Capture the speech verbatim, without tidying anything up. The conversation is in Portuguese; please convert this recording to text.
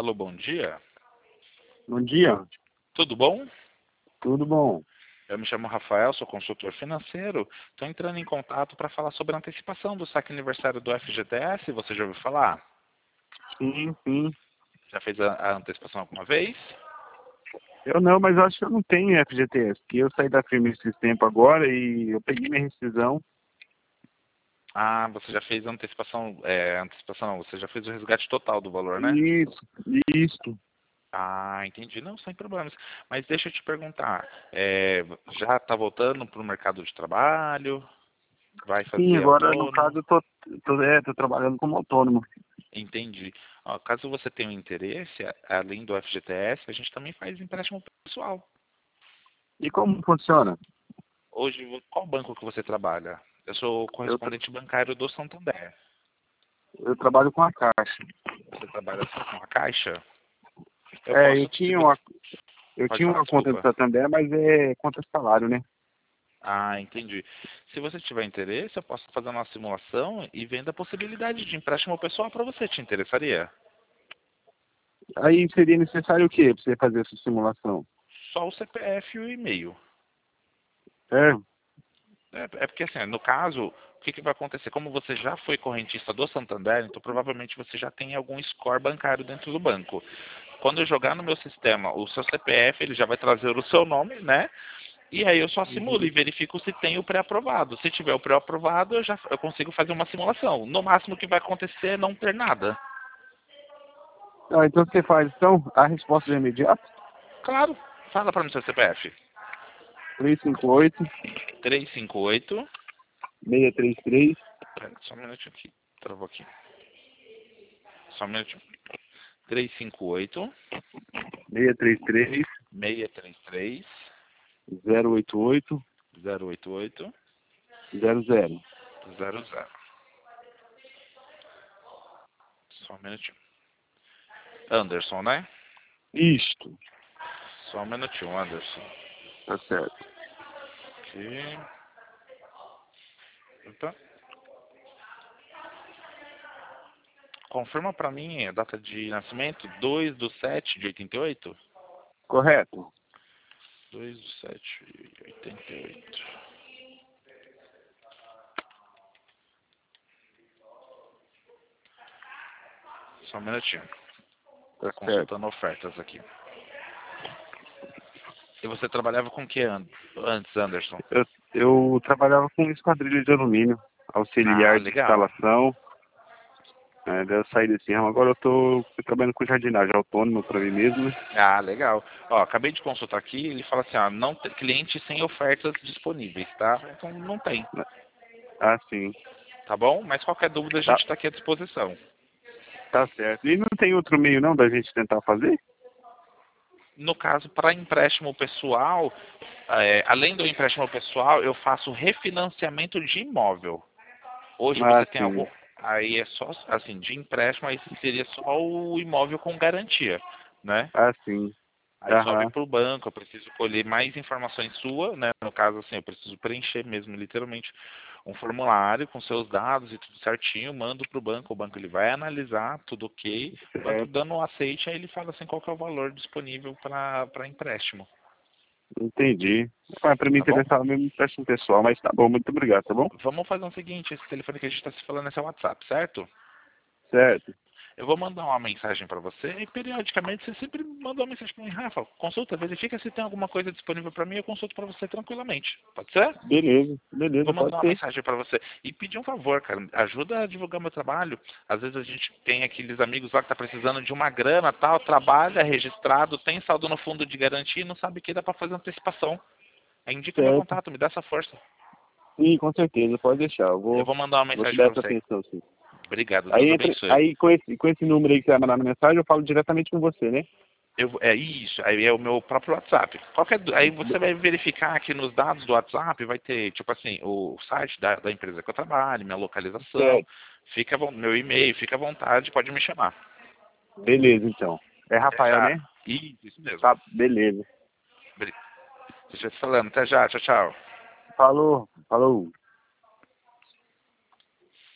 Alô, bom dia. Bom dia, Tudo bom? tudo bom? Eu me chamo Rafael, sou consultor financeiro. Estou entrando em contato para falar sobre a antecipação do saque aniversário do F G T S. Você já ouviu falar? Sim, sim. Já fez a, a antecipação alguma vez? Eu não, mas eu acho que eu não tenho F G T S, porque eu saí da firma esses tempo agora e eu peguei minha rescisão. Ah, você já fez a antecipação, é, antecipação não, você já fez o resgate total do valor, né? Isso, isso. Ah, entendi. Não, sem problemas. Mas deixa eu te perguntar, é, já está voltando para o mercado de trabalho? Vai Sim, fazer agora no autônomo? caso eu tô, tô, é, tô trabalhando como autônomo. Entendi. Ó, caso você tenha um interesse, a- além do F G T S, a gente também faz empréstimo pessoal. E como funciona? Hoje, vo- qual banco que você trabalha? Eu sou Eu, tra- correspondente bancário do Santander. eu trabalho com a Caixa. Você trabalha só com a Caixa? Eu É, eu posso, se tinha você... uma, eu Pode tinha falar, uma conta do desculpa. Santander, mas é conta salário, né? Ah, entendi. Se você tiver interesse, eu posso fazer uma simulação e vendo a possibilidade de empréstimo pessoal para você. Te interessaria? Aí seria necessário o quê para você fazer essa simulação? Só o C P F e o e-mail. É, É, é porque assim, no caso, o que, que vai acontecer? Como você já foi correntista do Santander, então provavelmente você já tem algum score bancário dentro do banco. Quando eu jogar no meu sistema o seu C P F, ele já vai trazer o seu nome, né? E aí eu só simulo e uhum. verifico se tem o pré-aprovado. Se tiver o pré-aprovado, eu já eu consigo fazer uma simulação. No máximo o que vai acontecer é não ter nada. Ah, então você faz, então, a resposta é imediata? Claro, fala para mim seu C P F. três cinco oito, três cinco oito. seis três três. Pera, só um minutinho aqui. Travou aqui. Só um minutinho. três cinco oito, seis três três, seis três três. zero oito oito, zero oito oito zero zero. zero zero. Só um minutinho. Anderson, né? Isto, Só um minutinho, Anderson. tá certo. Aqui. Opa. Confirma pra mim a data de nascimento, dois do sete de oitenta e oito. Correto? dois do sete de oitenta e oito. Só um minutinho. Tá Tá certo. consultando ofertas aqui. E você trabalhava com o que an- antes, Anderson? Eu, eu trabalhava com esquadrilha de alumínio, Ah, auxiliar de legal. instalação. Né, daí eu saí desse ramo, agora eu tô trabalhando com jardinagem autônoma para mim mesmo, né? Ah, legal. Ó, acabei de consultar aqui, ele fala assim, ó, não tem cliente sem ofertas disponíveis, tá? Então não tem, Ah, sim. tá bom? Mas qualquer dúvida a Tá, gente está aqui à disposição. tá certo. E não tem outro meio não da gente tentar fazer? No caso, para empréstimo pessoal, é, além do empréstimo pessoal, eu faço refinanciamento de imóvel. Hoje Ah, você tem algum. sim. Aí é só, assim, de empréstimo, aí seria só o imóvel com garantia, né? Ah, sim. Aí sobe Aham. para o banco, eu preciso colher mais informações suas, né? No caso, assim, eu preciso preencher mesmo, literalmente, um formulário com seus dados e tudo certinho, mando para o banco, o banco ele vai analisar, tudo ok, o banco Certo. dando o aceite, aí ele fala assim qual que é o valor disponível para empréstimo, Entendi. Ah, para mim tá bom? interessava mesmo empréstimo pessoal, mas tá bom, muito obrigado, tá bom? Vamos fazer o seguinte, esse telefone que a gente está se falando é seu WhatsApp, certo? Certo. Eu vou mandar uma mensagem para você e periodicamente você sempre manda uma mensagem para mim, Rafa, consulta, verifica se tem alguma coisa disponível para mim, eu consulto para você tranquilamente. Pode ser? Beleza, beleza, Vou pode mandar uma ser. mensagem para você. E pedir um favor, cara, ajuda a divulgar meu trabalho. Às vezes a gente tem aqueles amigos lá que tá precisando de uma grana, tal, trabalha registrado, tem saldo no fundo de garantia e não sabe que dá para fazer antecipação. Aí indica meu Certo. contato, me dá essa força. Sim, com certeza, pode deixar. Eu Eu vou, vou mandar uma vou te mensagem dar para essa você. atenção, sim. Obrigado, Deus Aí, entre, abençoe. aí com, esse, com esse número aí que você vai mandar na mensagem, eu falo diretamente com você, né? Eu, é isso, aí é o meu próprio WhatsApp. Qualquer, du- aí você Be- vai verificar aqui nos dados do WhatsApp, vai ter, tipo assim, o site da, da empresa que eu trabalho, minha localização, Certo. fica, à von- meu e-mail, fica à vontade, pode me chamar. Beleza, então. É Até Rafael, já. né? Isso, isso mesmo. Tá, beleza. Bri- Deixa eu te falando. Até já. Tchau, tchau. Falou, falou.